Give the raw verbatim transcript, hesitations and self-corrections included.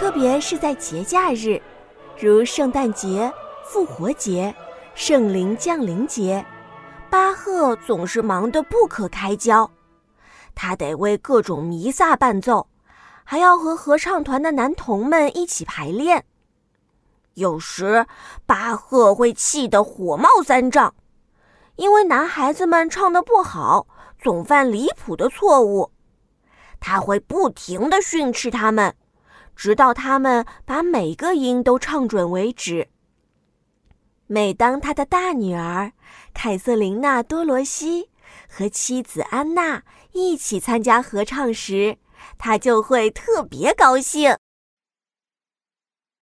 特别是在节假日，如圣诞节、复活节、圣灵降临节，巴赫总是忙得不可开交。他得为各种弥撒伴奏，还要和合唱团的男童们一起排练。有时巴赫会气得火冒三丈，因为男孩子们唱得不好，总犯离谱的错误。他会不停地训斥他们，直到他们把每个音都唱准为止。每当他的大女儿凯瑟琳娜·多罗西和妻子安娜一起参加合唱时，他就会特别高兴。